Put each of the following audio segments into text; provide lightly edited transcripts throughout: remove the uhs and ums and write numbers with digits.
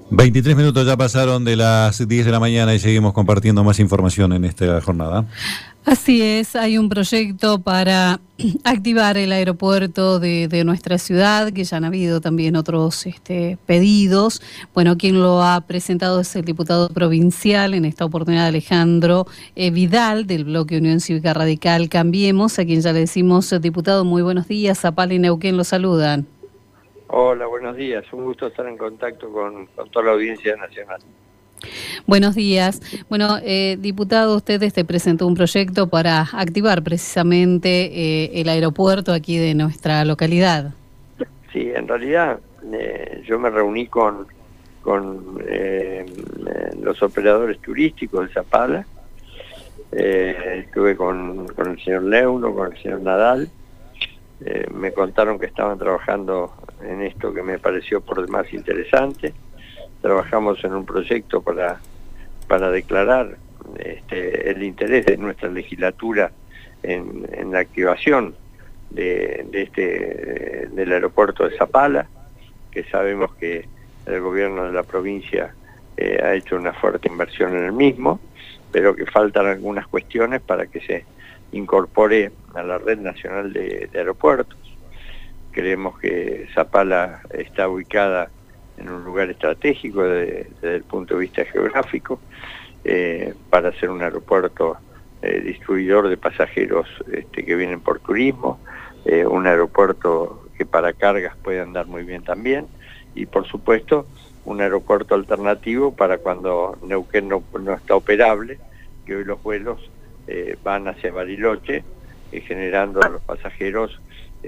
23 minutos ya pasaron de las 10 de la mañana y seguimos compartiendo más información en esta jornada. Así es, hay un proyecto para activar el aeropuerto de nuestra ciudad, que ya han habido también otros pedidos. Bueno, quien lo ha presentado es el diputado provincial, en esta oportunidad Alejandro Vidal, del bloque Unión Cívica Radical Cambiemos, a quien ya le decimos, diputado, muy buenos días, Zapala y Neuquén lo saludan. Hola, buenos días. Un gusto estar en contacto con toda la audiencia nacional. Buenos días. Bueno, diputado, usted presentó un proyecto para activar precisamente el aeropuerto aquí de nuestra localidad. Sí, en realidad yo me reuní con los operadores turísticos de Zapala. Estuve con el señor Leuno, con el señor Nadal. Me contaron que estaban trabajando en esto que me pareció por demás interesante. Trabajamos en un proyecto para declarar el interés de nuestra legislatura en la activación del aeropuerto de Zapala, que sabemos que el gobierno de la provincia ha hecho una fuerte inversión en el mismo, pero que faltan algunas cuestiones para que se incorpore a la red nacional de aeropuertos. Creemos que Zapala está ubicada en un lugar estratégico desde el punto de vista geográfico, para ser un aeropuerto distribuidor de pasajeros que vienen por turismo, un aeropuerto que para cargas puede andar muy bien también, y por supuesto un aeropuerto alternativo para cuando Neuquén no está operable, que hoy los vuelos van hacia Bariloche, generando a los pasajeros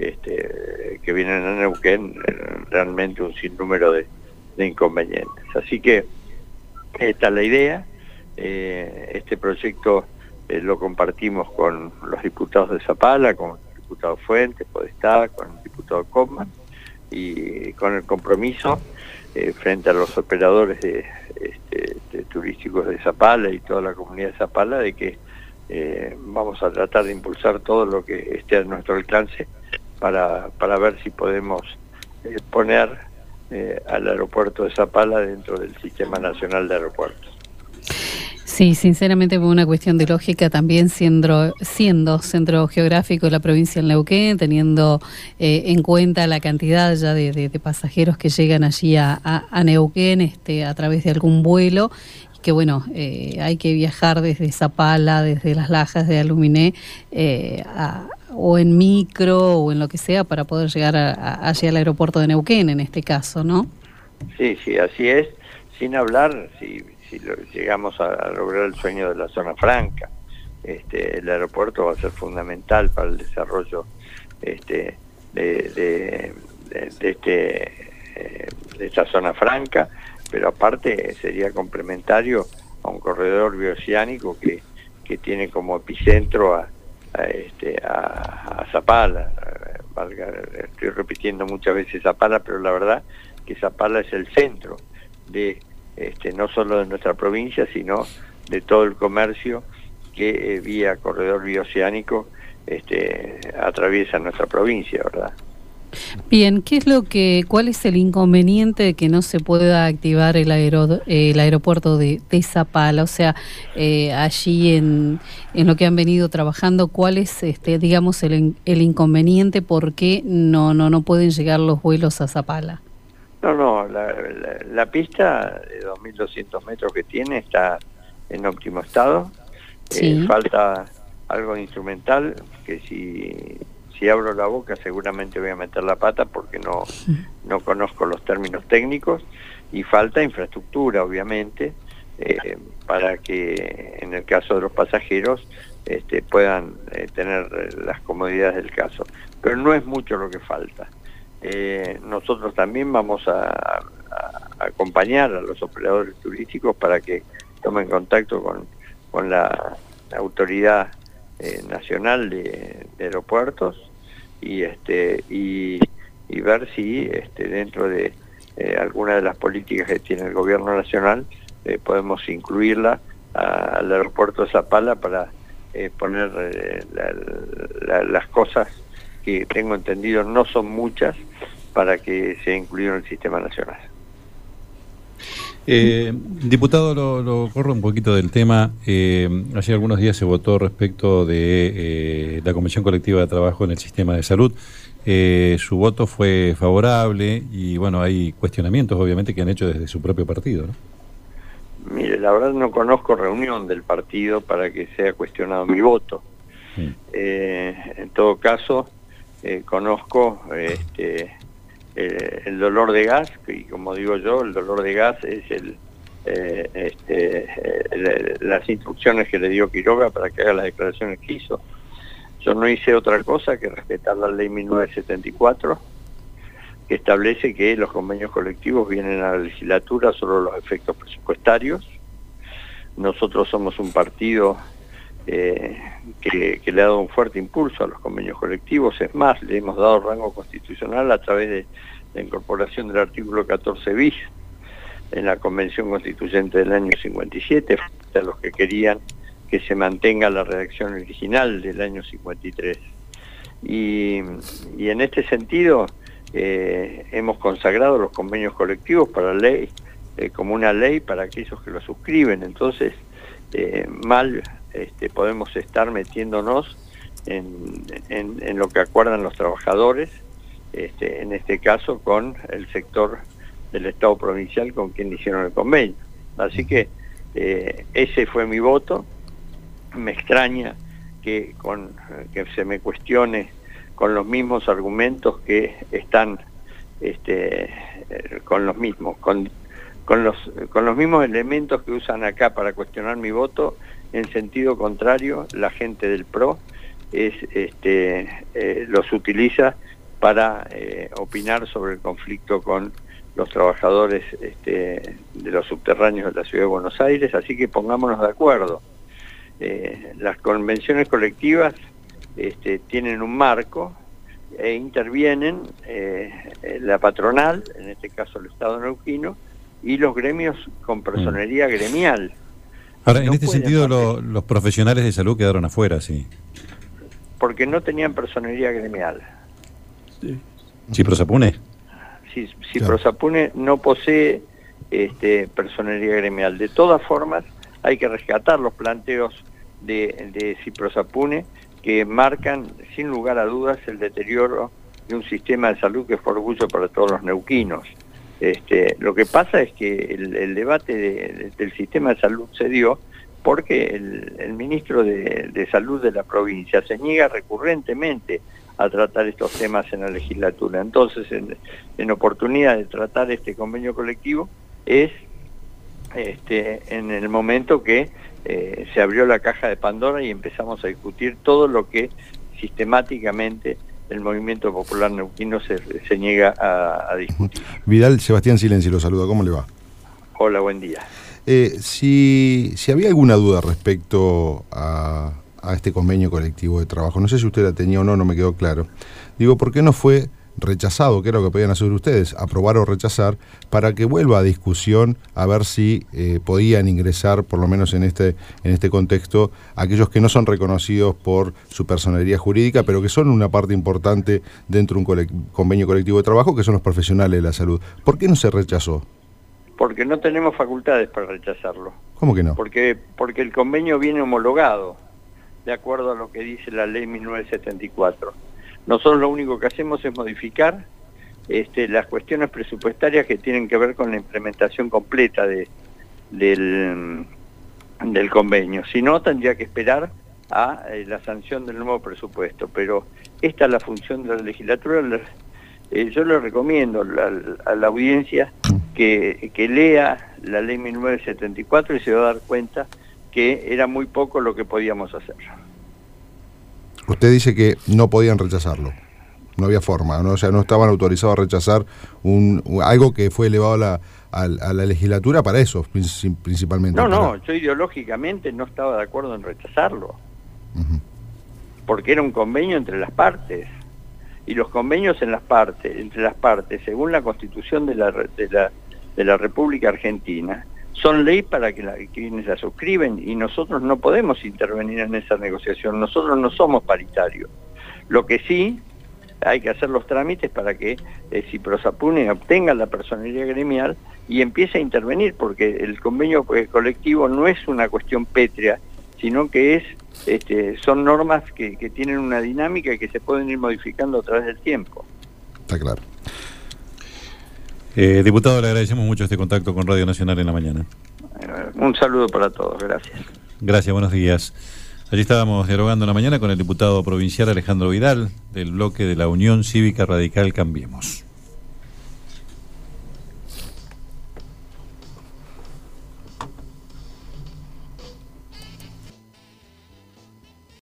que vienen a Neuquén realmente un sinnúmero de inconvenientes. Así que esta es la idea. Este proyecto lo compartimos con los diputados de Zapala, con el diputado Fuentes, Podestá, con el diputado Copman, y con el compromiso frente a los operadores turísticos de Zapala y toda la comunidad de Zapala, de que vamos a tratar de impulsar todo lo que esté a nuestro alcance para ver si podemos poner al aeropuerto de Zapala dentro del Sistema Nacional de Aeropuertos. Sí, sinceramente por una cuestión de lógica, también siendo centro geográfico de la provincia de Neuquén, teniendo en cuenta la cantidad ya de pasajeros que llegan allí a Neuquén a través de algún vuelo, que bueno, hay que viajar desde Zapala, desde Las Lajas, de Aluminé, o en micro o en lo que sea para poder llegar allí al aeropuerto de Neuquén en este caso, ¿no? Sí, así es, sin hablar, si llegamos a lograr el sueño de la zona franca, el aeropuerto va a ser fundamental para el desarrollo de esta zona franca, pero aparte sería complementario a un corredor bioceánico que tiene como epicentro a Zapala. Estoy repitiendo muchas veces Zapala, pero la verdad que Zapala es el centro de no solo de nuestra provincia, sino de todo el comercio que vía corredor bioceánico atraviesa nuestra provincia, ¿verdad? Bien, ¿cuál es el inconveniente de que no se pueda activar el aeropuerto de Zapala? O sea, allí en lo que han venido trabajando, ¿cuál es, digamos, el inconveniente? ¿Por qué no pueden llegar los vuelos a Zapala? No, la pista de 2.200 metros que tiene está en óptimo estado. Sí. Falta algo instrumental, que si abro la boca seguramente voy a meter la pata porque no conozco los términos técnicos, y falta infraestructura, obviamente, para que en el caso de los pasajeros puedan tener las comodidades del caso. Pero no es mucho lo que falta. Nosotros también vamos a acompañar a los operadores turísticos para que tomen contacto con la Autoridad Nacional de Aeropuertos y ver si dentro de alguna de las políticas que tiene el gobierno nacional podemos incluirla al aeropuerto de Zapala para poner las cosas que tengo entendido no son muchas para que sea incluido en el sistema nacional. Diputado, lo corro un poquito del tema. Hace algunos días se votó respecto de la Convención Colectiva de Trabajo en el Sistema de Salud. Su voto fue favorable y bueno, hay cuestionamientos obviamente que han hecho desde su propio partido, ¿no? Mire, la verdad no conozco reunión del partido para que sea cuestionado mi voto. En todo caso, conozco el dolor de gas, y como digo yo, el dolor de gas es las instrucciones que le dio Quiroga para que haga las declaraciones que hizo. Yo no hice otra cosa que respetar la ley 1974, que establece que los convenios colectivos vienen a la legislatura solo los efectos presupuestarios. Nosotros somos un partido que le ha dado un fuerte impulso a los convenios colectivos. Es más, le hemos dado rango constitucional a través de la incorporación del artículo 14 bis en la Convención Constituyente del año 57, a los que querían que se mantenga la redacción original del año 53. Y en este sentido hemos consagrado los convenios colectivos para ley, como una ley para aquellos que lo suscriben. Entonces, mal podemos estar metiéndonos en lo que acuerdan los trabajadores, en este caso con el sector del Estado provincial con quien hicieron el convenio. Así que ese fue mi voto. Me extraña que se me cuestione con los mismos argumentos que están con los mismos elementos que usan acá para cuestionar mi voto. En sentido contrario, la gente del PRO los utiliza para opinar sobre el conflicto con los trabajadores de los subterráneos de la Ciudad de Buenos Aires. Así que pongámonos de acuerdo. Las convenciones colectivas tienen un marco e intervienen la patronal, en este caso el Estado neuquino, y los gremios con personería gremial. Ahora, en este sentido, los profesionales de salud quedaron afuera, sí. Porque no tenían personería gremial. ¿Ciprosapune? Sí, Ciprosapune no posee personería gremial. De todas formas, hay que rescatar los planteos de Ciprosapune que marcan, sin lugar a dudas, el deterioro de un sistema de salud que es orgullo para todos los neuquinos. Lo que pasa es que el debate del sistema de salud se dio porque el ministro de Salud de la provincia se niega recurrentemente a tratar estos temas en la legislatura. Entonces, en oportunidad de tratar este convenio colectivo, es en el momento que se abrió la caja de Pandora y empezamos a discutir todo lo que sistemáticamente el movimiento popular neuquino se niega a discutir. Vidal, Sebastián Silenzi lo saluda, ¿cómo le va? Hola, buen día. Si había alguna duda respecto a este convenio colectivo de trabajo, no sé si usted la tenía o no me quedó claro. Digo, ¿por qué no fue rechazado? ¿Qué era lo que podían hacer ustedes? Aprobar o rechazar, para que vuelva a discusión a ver si podían ingresar, por lo menos en este contexto, aquellos que no son reconocidos por su personería jurídica, pero que son una parte importante dentro de un convenio colectivo de trabajo, que son los profesionales de la salud. ¿Por qué no se rechazó? Porque no tenemos facultades para rechazarlo. ¿Cómo que no? Porque el convenio viene homologado, de acuerdo a lo que dice la ley 1974. Nosotros lo único que hacemos es modificar las cuestiones presupuestarias que tienen que ver con la implementación completa del convenio. Si no, tendría que esperar a la sanción del nuevo presupuesto. Pero esta es la función de la legislatura. Yo le recomiendo a la audiencia que lea la ley 1974 y se va a dar cuenta que era muy poco lo que podíamos hacer. Usted dice que no podían rechazarlo, no había forma, ¿no? O sea, no estaban autorizados a rechazar algo que fue elevado a la legislatura para eso, principalmente. No, yo ideológicamente no estaba de acuerdo en rechazarlo, porque era un convenio entre las partes, y los convenios entre las partes, según la Constitución de la República Argentina, son ley para quienes la suscriben, y nosotros no podemos intervenir en esa negociación. Nosotros no somos paritarios. Lo que sí hay que hacer los trámites para que Ciprosapune obtenga la personería gremial y empiece a intervenir, porque el convenio colectivo no es una cuestión pétrea, sino que son normas que tienen una dinámica y que se pueden ir modificando a través del tiempo. Está claro. Diputado, le agradecemos mucho este contacto con Radio Nacional en la mañana. Un saludo para todos, gracias. Gracias, buenos días. Allí estábamos dialogando en la mañana con el diputado provincial Alejandro Vidal, del bloque de la Unión Cívica Radical Cambiemos.